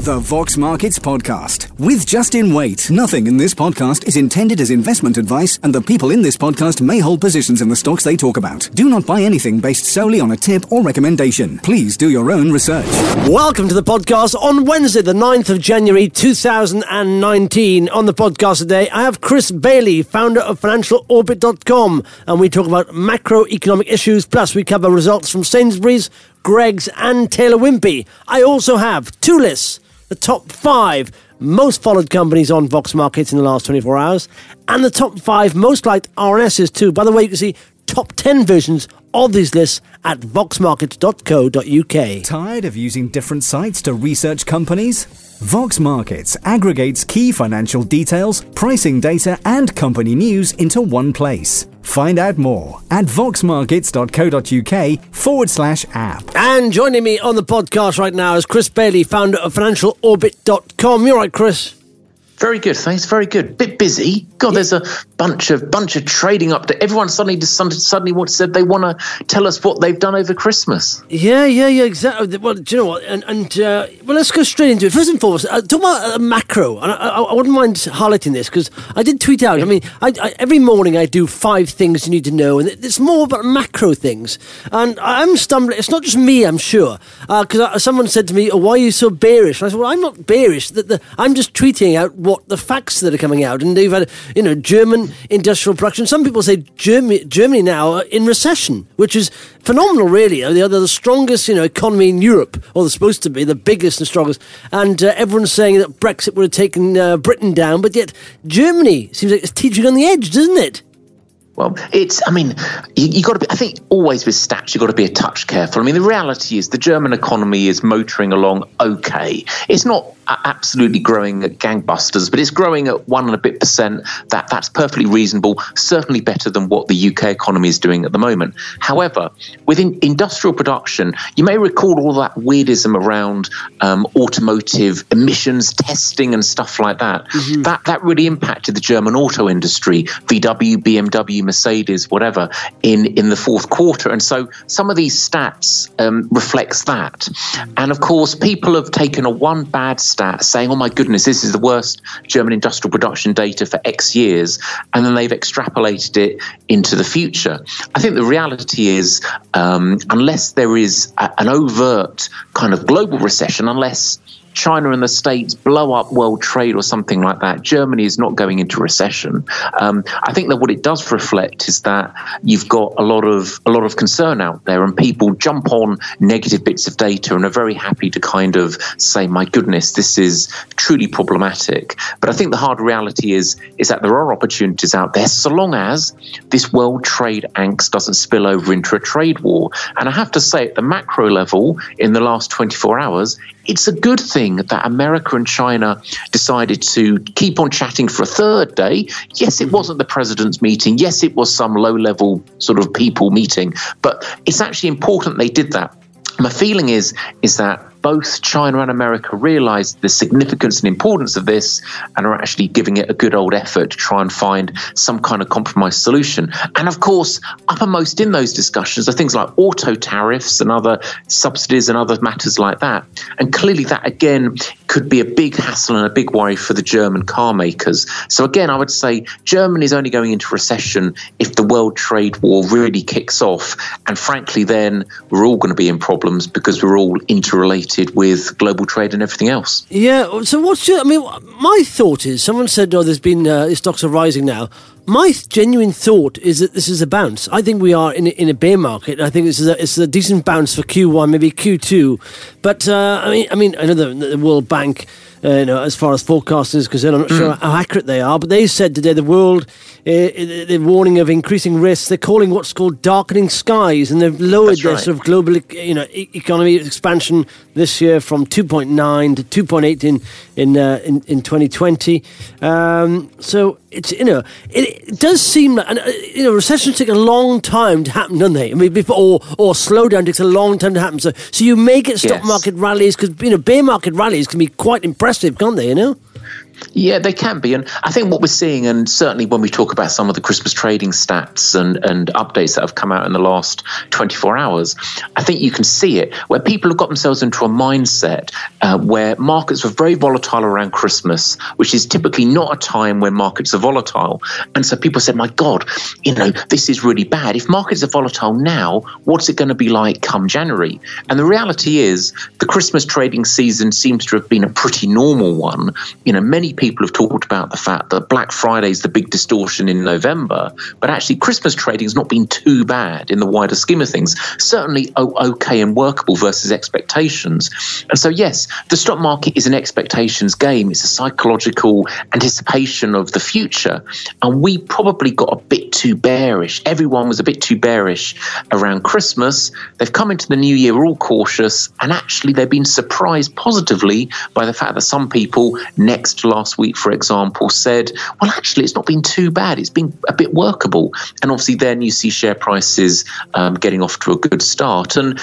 The Vox Markets Podcast with Justin Waite. Nothing in this podcast is intended as investment advice, and the people in this podcast may hold positions in the stocks they talk about. Do not buy anything based solely on a tip or recommendation. Please do your own research. Welcome to the podcast on Wednesday, the 9th of January 2019. On the podcast today, I have Chris Bailey, founder of FinancialOrbit.com, and we talk about macroeconomic issues, plus we cover results from Sainsbury's, Greggs and Taylor Wimpey. I also have two lists, the top 5 most followed companies on Vox Markets in the last 24 hours, and the top 5 most liked RNSs too. By the way, you can see top 10 versions of these lists at voxmarket.co.uk. Tired of using different sites to research companies? Vox Markets aggregates key financial details, pricing data and company news into one place. Find out more at voxmarkets.co.uk/app. And joining me on the podcast right now is Chris Bailey, founder of FinancialOrbit.com. You're right, Chris? Very good, thanks. Very good. Bit busy. God, there's a bunch of trading update. Everyone suddenly said they want to tell us what they've done over Christmas. Yeah, exactly. Well, do you know what? Well, let's go straight into it. First and foremost, talk about macro. And I wouldn't mind highlighting this because I did tweet out. I mean, I every morning I do 5 things you need to know, and it's more about macro things. And I'm stumbling. It's not just me, I'm sure, because someone said to me, "Oh, why are you so bearish?" And I said, "Well, I'm not bearish. I'm just tweeting out what the facts that are coming out." And they've had, German industrial production. Some people say Germany now are in recession, which is phenomenal, really. They're the strongest, economy in Europe, or they're supposed to be the biggest and strongest. And everyone's saying that Brexit would have taken Britain down, but yet Germany seems like it's teetering on the edge, doesn't it? Well, you got to be, I think always with stats, you've got to be a touch careful. I mean, the reality is the German economy is motoring along okay. It's not absolutely growing at gangbusters, but it's growing at 1% and a bit. That's perfectly reasonable, certainly better than what the UK economy is doing at the moment. However, within industrial production, you may recall all that weirdism around automotive emissions testing and stuff like that. Mm-hmm. That really impacted the German auto industry, VW, BMW, Mercedes, whatever, in the fourth quarter. And so some of these stats reflects that. And of course, people have taken a one bad stat saying, "Oh my goodness, this is the worst German industrial production data for X years," and then they've extrapolated it into the future. I think the reality is, unless there is an overt kind of global recession, unless China and the States blow up world trade or something like that, Germany is not going into recession. I think that what it does reflect is that you've got a lot of concern out there, and people jump on negative bits of data and are very happy to kind of say, "My goodness, this is truly problematic." But I think the hard reality is that there are opportunities out there, so long as this world trade angst doesn't spill over into a trade war. And I have to say, at the macro level, in the last 24 hours, it's a good thing that America and China decided to keep on chatting for a third day. Yes, it wasn't the president's meeting. Yes, it was some low-level sort of people meeting. But it's actually important they did that. My feeling is that both China and America realize the significance and importance of this and are actually giving it a good old effort to try and find some kind of compromise solution. And of course, uppermost in those discussions are things like auto tariffs and other subsidies and other matters like that. And clearly that, again, could be a big hassle and a big worry for the German car makers. So again, I would say Germany is only going into recession if the world trade war really kicks off. And frankly, then we're all going to be in problems because we're all interrelated with global trade and everything else. Yeah, so my thought is, someone said, there's been, the stocks are rising now. My genuine thought is that this is a bounce. I think we are in a bear market. I think it's a decent bounce for Q1, maybe Q2. But, I know the World Bank, as far as forecasting is concerned, I'm not sure how accurate they are, but they said today the world, they're warning of increasing risks. They're calling what's called darkening skies, and they've lowered their sort of global, economy expansion this year from 2.9 to 2.8 in 2020. So it's it does seem like, recessions take a long time to happen, don't they? I mean, before or slowdown takes a long time to happen. So you may get stock market rallies because bear market rallies can be quite impressive, can't they? Yeah, they can be. And I think what we're seeing, and certainly when we talk about some of the Christmas trading stats and updates that have come out in the last 24 hours, I think you can see it where people have got themselves into a mindset where markets were very volatile around Christmas, which is typically not a time when markets are volatile. And so people said, my God, this is really bad. If markets are volatile now, what's it going to be like come January? And the reality is the Christmas trading season seems to have been a pretty normal one. Many people have talked about the fact that Black Friday is the big distortion in November, but actually Christmas trading has not been too bad in the wider scheme of things. Certainly okay and workable versus expectations. And so, yes, the stock market is an expectations game. It's a psychological anticipation of the future. And we probably got a bit too bearish. Everyone was a bit too bearish around Christmas. They've come into the new year all cautious, and actually they've been surprised positively by the fact that some people last week, for example, said, well, actually, it's not been too bad. It's been a bit workable. And obviously then you see share prices getting off to a good start. And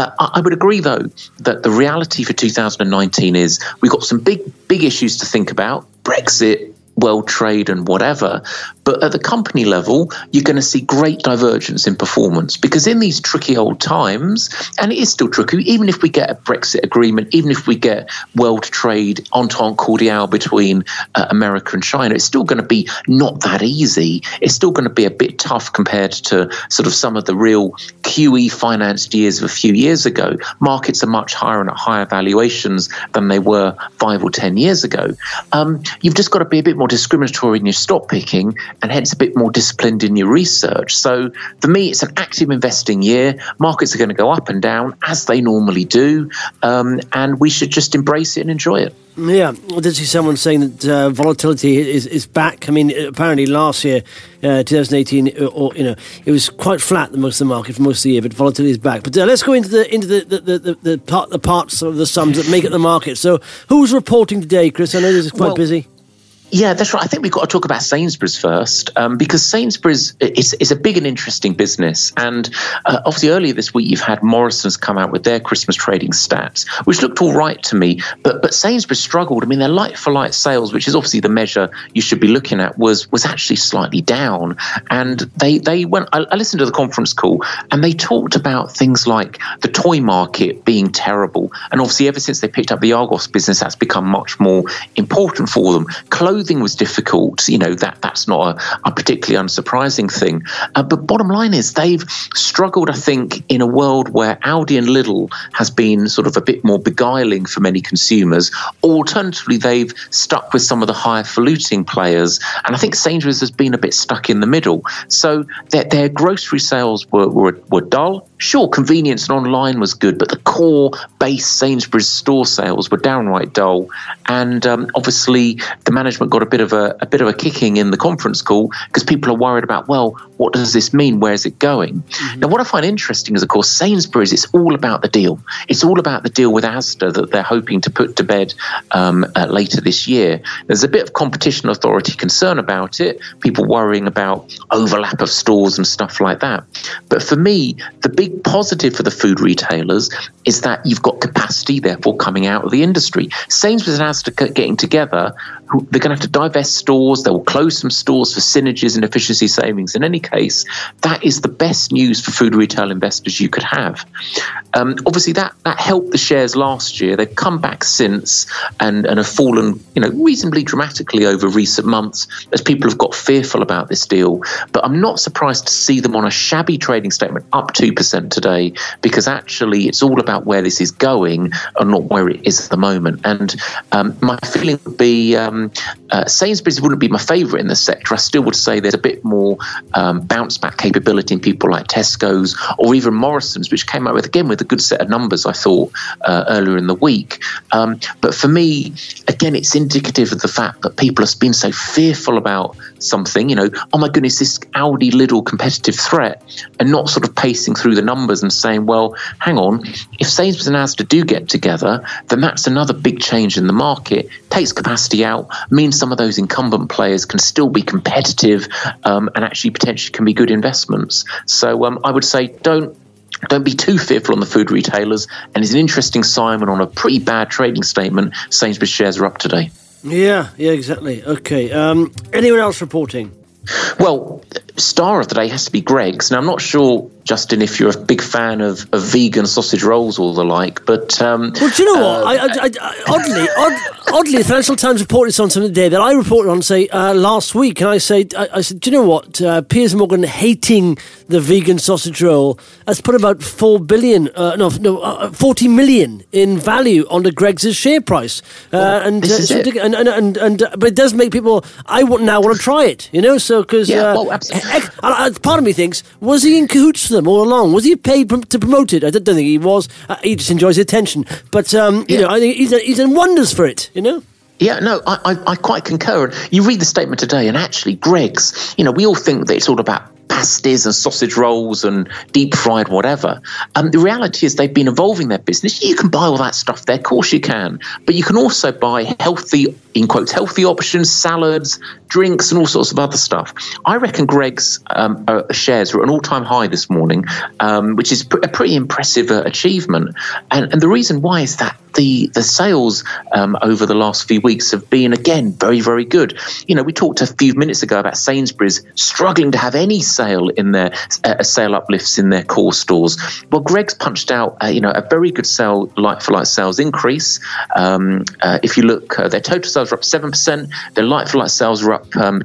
I would agree, though, that the reality for 2019 is we've got some big issues to think about. Brexit, world trade and whatever. But at the company level, you're going to see great divergence in performance, because in these tricky old times, and it is still tricky, even if we get a Brexit agreement, even if we get world trade entente cordiale between America and China, it's still going to be not that easy. It's still going to be a bit tough compared to sort of some of the real QE financed years of a few years ago. Markets are much higher and at higher valuations than they were 5 or 10 years ago. You've just got to be a bit more discriminatory in your stock picking, and hence a bit more disciplined in your research. So for me, it's an active investing year. Markets are going to go up and down as they normally do, and we should just embrace it and enjoy it. Yeah, I did see someone saying that volatility is back. I mean, apparently last year, 2018, it was quite flat most of the market for most of the year, but volatility is back. But let's go into the parts of the sums that make it the market. So, who's reporting today, Chris? I know this is quite busy. Yeah, that's right. I think we've got to talk about Sainsbury's first, because Sainsbury's is a big and interesting business. And obviously earlier this week, you've had Morrison's come out with their Christmas trading stats, which looked all right to me. But Sainsbury's struggled. I mean, their like-for-like sales, which is obviously the measure you should be looking at, was actually slightly down. And they went. I listened to the conference call, and they talked about things like the toy market being terrible. And obviously, ever since they picked up the Argos business, that's become much more important for them. Clothing was difficult, that's not a particularly unsurprising thing. But bottom line is they've struggled, I think, in a world where Aldi and Lidl has been sort of a bit more beguiling for many consumers. Alternatively, they've stuck with some of the higher-faluting players. And I think Sainsbury's has been a bit stuck in the middle. So their grocery sales were dull. Sure, convenience and online was good, but the core base Sainsbury's store sales were downright dull. And obviously, the management got a bit of a kicking in the conference call, because people are worried about, well, what does this mean? Where is it going? Mm-hmm. Now, what I find interesting is, of course, Sainsbury's, it's all about the deal. It's all about the deal with Asda that they're hoping to put to bed later this year. There's a bit of competition authority concern about it, people worrying about overlap of stores and stuff like that. But for me, the big positive for the food retailers is that you've got capacity, therefore, coming out of the industry. Sainsbury's and Asda getting together, they're going to have to divest stores. They will close some stores for synergies and efficiency savings. In any case, that is the best news for food retail investors you could have. Obviously, that helped the shares last year. They've come back since and have fallen, reasonably dramatically over recent months as people have got fearful about this deal. But I'm not surprised to see them on a shabby trading statement up 2% today, because actually it's all about where this is going and not where it is at the moment. And my feeling would be Sainsbury's wouldn't be my favourite in the sector. I still would say there's a bit more bounce back capability in people like Tesco's or even Morrison's, which came out with a good set of numbers, I thought, earlier in the week. But for me, again, it's indicative of the fact that people have been so fearful about something, oh my goodness, this Aldi Lidl competitive threat, and not sort of pacing through the numbers and saying, well, hang on, if Sainsbury's and Asda do get together, then that's another big change in the market, takes capacity out, means some of those incumbent players can still be competitive and actually potentially can be good investments. So I would say don't be too fearful on the food retailers, and it's an interesting sign when on a pretty bad trading statement, Sainsbury's shares are up today. Yeah, exactly. Okay. Anyone else reporting? Well, star of the day has to be Greggs. Now, I'm not sure, Justin, if you're a big fan of vegan sausage rolls or the like, but... well, do you know what? Oddly, the Financial Times reported on something today that I reported on, say, last week, and I said, do you know what? Piers Morgan hating the vegan sausage roll has put about 40 million in value onto Greggs' share price. But it does make people, now want to try it, so because part of me thinks, was he in cahoots for them all along? Was he paid to promote it? I don't think he was. He just enjoys the attention. But I think he's done wonders for it. Yeah, no, I quite concur. You read the statement today, and actually, Greggs, we all think that it's all about pasties and sausage rolls and deep fried whatever. The reality is they've been evolving their business. You can buy all that stuff there, of course you can, but you can also buy healthy, in quotes, healthy options, salads, drinks, and all sorts of other stuff. I reckon Greggs shares were at an all-time high this morning, which is a pretty impressive achievement. And the reason why is that the sales over the last few weeks have been, again, very, very good. We talked a few minutes ago about Sainsbury's struggling to have any sale in their sale uplifts in their core stores. Well, Greggs punched out a very good like-for-like sales increase. If you look, their total sales are up 7%. Their like-for-like sales are up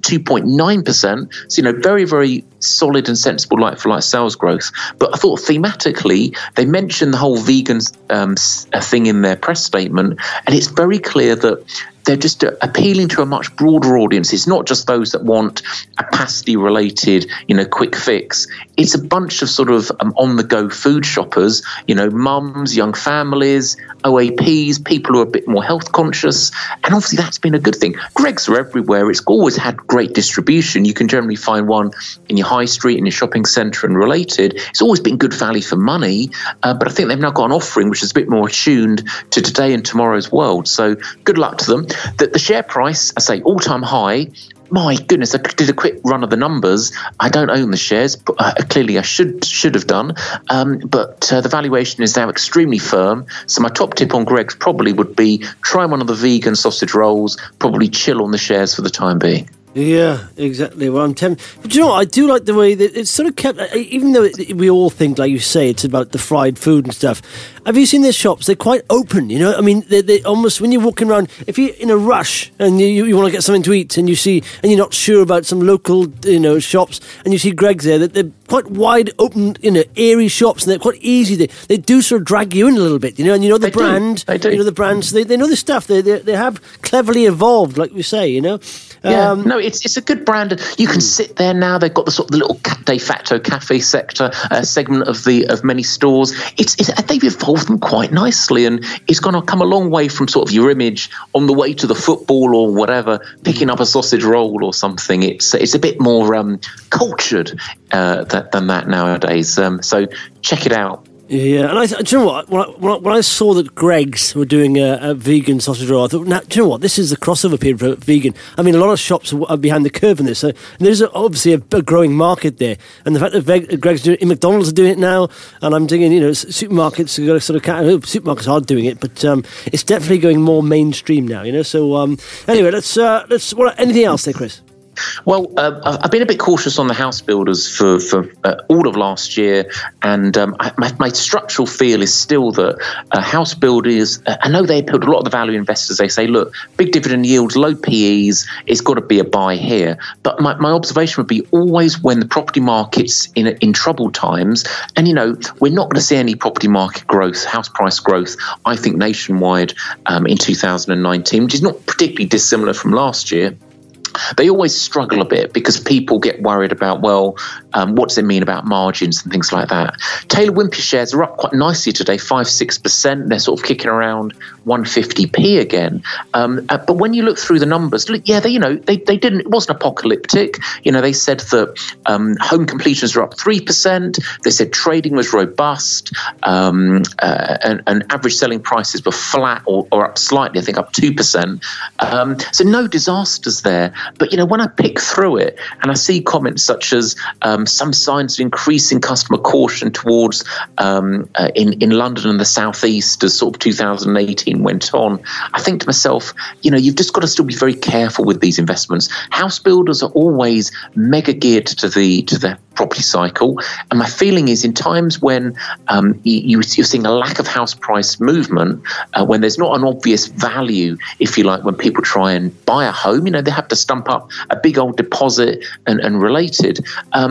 2.9%. So, very, very solid and sensible like-for-like sales growth. But I thought thematically, they mentioned the whole vegan thing in their press statement, and it's very clear that they're just appealing to a much broader audience. It's not just those that want a pasty-related, quick fix. It's a bunch of sort of on-the-go food shoppers, mums, young families, OAPs, people who are a bit more health conscious. And obviously that's been a good thing. Greggs are everywhere. It's always had great distribution. You can generally find one in your high street, in your shopping centre and related. It's always been good value for money. But I think they've now got an offering which is a bit more attuned to today and tomorrow's world. So good luck to them. The share price, I say, all-time high. My goodness, I did a quick run of the numbers. I don't own the shares, but clearly I should have done. But the valuation is now extremely firm. So my top tip on Greggs probably would be try one of the vegan sausage rolls, probably chill on the shares for the time being. Yeah, exactly. Well, I'm tempted. But you know what? I do like the way that it's sort of kept, even though we all think, like you say, it's about the fried food and stuff. Have you seen their shops? They're quite open, I mean, they almost, when you're walking around, if you're in a rush and you want to get something to eat and you're not sure about some local, shops, and you see Greggs there, that they're quite wide open, airy shops, and they're quite easy. They do sort of drag you in a little bit, and the brand. They do. The brands, they know the stuff. They have cleverly evolved, like we say, Yeah, no, it's a good brand. You can sit there now. They've got the sort of the little de facto cafe segment of many stores. They've evolved them quite nicely, and it's going to come a long way from sort of your image on the way to the football or whatever, picking up a sausage roll or something. It's a bit more cultured than that nowadays. So check it out. Yeah, and do you know what? When I saw that Greggs were doing a vegan sausage roll, I thought, now, do you know what? This is the crossover period for vegan. I mean, a lot of shops are behind the curve in this. So there's obviously a growing market there. And the fact that Greggs doing it, McDonald's are doing it now, and I'm thinking, supermarkets are sort of supermarkets are doing it, but it's definitely going more mainstream now. So anyway, let's. Anything else there, Chris? Well, I've been a bit cautious on the house builders for all of last year, and my structural feel is still that house builders, I know they appeal to a lot of the value investors. They say, look, big dividend yields, low PEs, it's got to be a buy here. But my observation would be always when the property market's in troubled times, and, we're not going to see any property market growth, house price growth, I think, nationwide in 2019, which is not particularly dissimilar from last year. They always struggle a bit because people get worried about, what does it mean about margins and things like that. Taylor Wimpey shares are up quite nicely today, 5-6%. They're sort of kicking around 150p again. But when you look through the numbers, they didn't. It wasn't apocalyptic. They said that home completions are up 3%. They said trading was robust, and average selling prices were flat or up slightly. I think up 2%. So no disasters there. But, when I pick through it and I see comments such as some signs of increasing customer caution towards in London and the southeast as sort of 2018 went on, I think to myself, you've just got to still be very careful with these investments. House builders are always mega geared to the property cycle, and my feeling is in times when you're seeing a lack of house price movement, when there's not an obvious value, if you like, when people try and buy a home, they have to stump up a big old deposit and related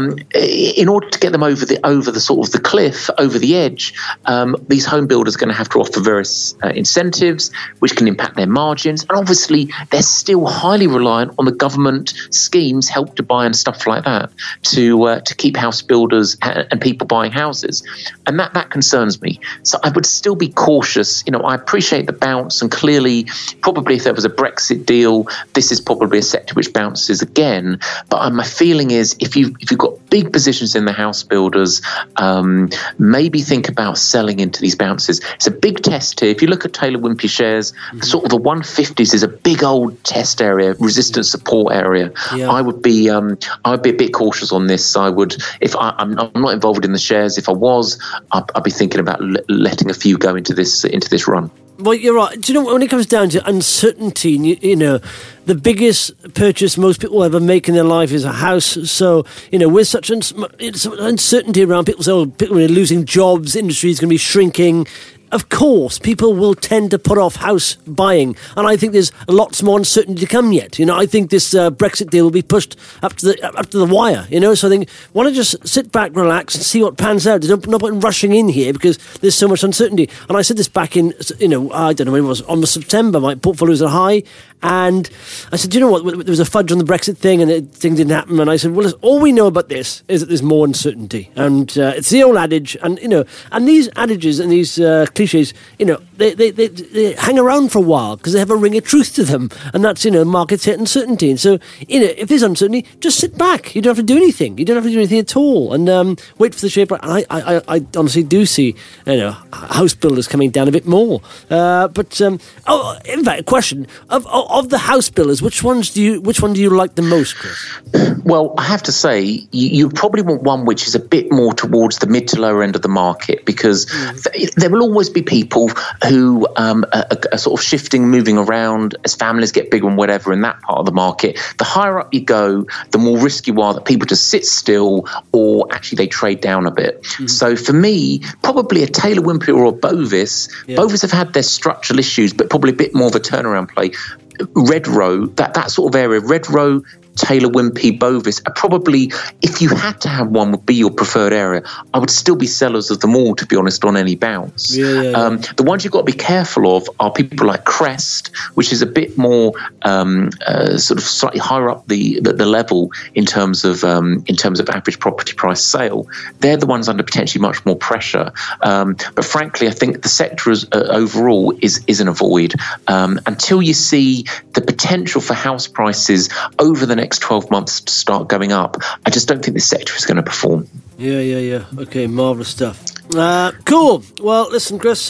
in order to get them over the sort of the cliff, over the edge. These home builders are going to have to offer various incentives which can impact their margins, and obviously they're still highly reliant on the government schemes, Help to Buy and stuff like that, to keep house builders and people buying houses, and that concerns me. So I would still be cautious. I appreciate the bounce, and clearly, probably if there was a Brexit deal, this is probably a sector which bounces again. But my feeling is if you've got big positions in the house builders, maybe think about selling into these bounces. It's a big test here. If you look at Taylor Wimpey shares, sort of the 150s is a big old test area, resistance support area. Yeah. I would be a bit cautious on this. I would, if I'm not involved in the shares. If I was, I'd be thinking about letting a few go into this run. Well, you're right. Do you know, when it comes down to uncertainty, the biggest purchase most people ever make in their life is a house. So, with such uncertainty around, people say, people are losing jobs, industry is going to be shrinking. Of course, people will tend to put off house buying, and I think there's lots more uncertainty to come yet. I think this Brexit deal will be pushed up to the wire. So I think want to just sit back, relax, and see what pans out. There's no point rushing in here because there's so much uncertainty. And I said this back in, I don't know when it was, almost September. My portfolio was at high, and I said, there was a fudge on the Brexit thing, and thing didn't happen. And I said, well, all we know about this is that there's more uncertainty, and it's the old adage, and and these adages and these cliches, they hang around for a while because they have a ring of truth to them, and that's markets hit uncertainty. And so if there's uncertainty, just sit back. You don't have to do anything. You don't have to do anything at all, and wait for the shape. And I honestly do see house builders coming down a bit more. But in fact, a question of the house builders, which one do you like the most, Chris? Well, I have to say you probably want one which is a bit more towards the mid to lower end of the market, because there will always be people who are sort of shifting, moving around as families get bigger and whatever in that part of the market. The higher up you go, the more risky you are that people just sit still or actually they trade down a bit. So for me, probably a Taylor Wimpey or a Bovis. Yeah. Bovis have had their structural issues, but probably a bit more of a turnaround play. Redrow, that sort of area, Redrow, Taylor Wimpey, Bovis are probably, if you had to have one, would be your preferred area. I would still be sellers of them all, to be honest, on any bounce. The ones you've got to be careful of are people like Crest, which is a bit more sort of slightly higher up the level in terms of average property price sale. They're the ones under potentially much more pressure. But frankly, I think the sector overall is in a void until you see the potential for house prices over the next 12 months to start going up. I just don't think this sector is going to perform. Yeah. Okay, marvellous stuff. Cool. Well, listen, Chris,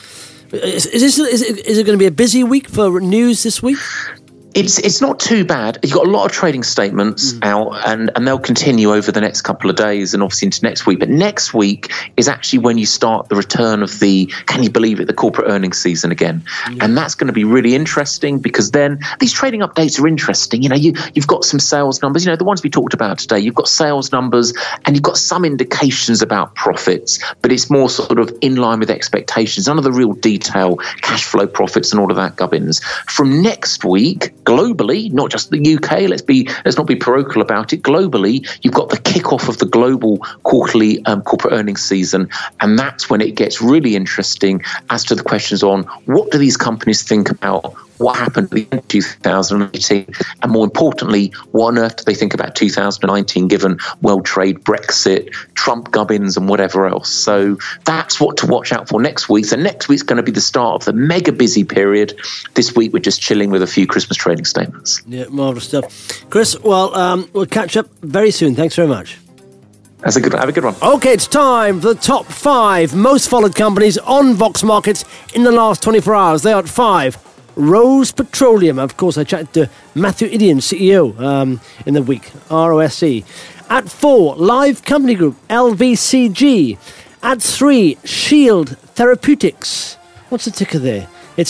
is it going to be a busy week for news this week? It's not too bad. You've got a lot of trading statements out, and they'll continue over the next couple of days and obviously into next week. But next week is actually when you start the return of the, can you believe it, the corporate earnings season again. And that's going to be really interesting, because then these trading updates are interesting. You've got some sales numbers, the ones we talked about today. You've got sales numbers and you've got some indications about profits, but it's more sort of in line with expectations. None of the real detail, cash flow profits and all of that gubbins. From next week, globally, not just the UK, let's not be parochial about it. Globally, you've got the kickoff of the global quarterly corporate earnings season, and that's when it gets really interesting as to the questions on what do these companies think about what happened at the end of 2018, and more importantly, what on earth do they think about 2019, given world trade, Brexit, Trump gubbins and whatever else. So that's what to watch out for next week. So next week's going to be the start of the mega busy period. This week we're just chilling with a few Christmas trading statements. Yeah, marvellous stuff. Chris, well, we'll catch up very soon. Thanks very much. Have a good one. Okay, it's time for the top 5 most followed companies on Vox Markets in the last 24 hours. They are at 5. Rose Petroleum. Of course, I chatted to Matthew Idion, CEO, in the week, ROSC. At 4, Live Company Group, LVCG. At 3, Shield Therapeutics. What's the ticker there? It's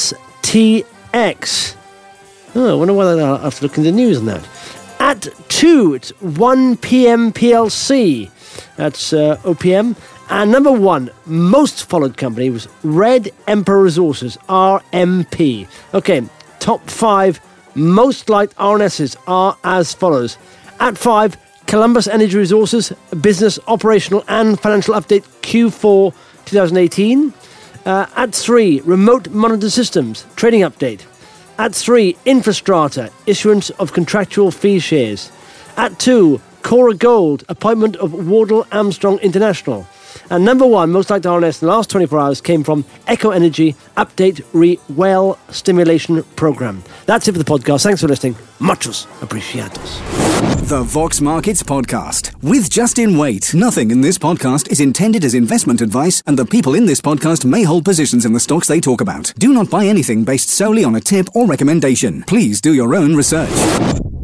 STX. Oh, I wonder why I'll have to look in the news on that. At 2, it's 1PM PLC. That's OPM. And number 1, most followed company was Red Emperor Resources, RMP. Okay, top 5 most liked RNSs are as follows. At 5, Columbus Energy Resources, business, operational and financial update Q4 2018. At 3, Remote Monitor Systems, trading update. At 3, Infrastrata, issuance of contractual fee shares. At 2, Cora Gold, appointment of Wardle Armstrong International. And number 1, most liked RNS in the last 24 hours came from Echo Energy Update Well Stimulation Program. That's it for the podcast. Thanks for listening. Muchos apreciados. The Vox Markets Podcast with Justin Waite. Nothing in this podcast is intended as investment advice, and the people in this podcast may hold positions in the stocks they talk about. Do not buy anything based solely on a tip or recommendation. Please do your own research.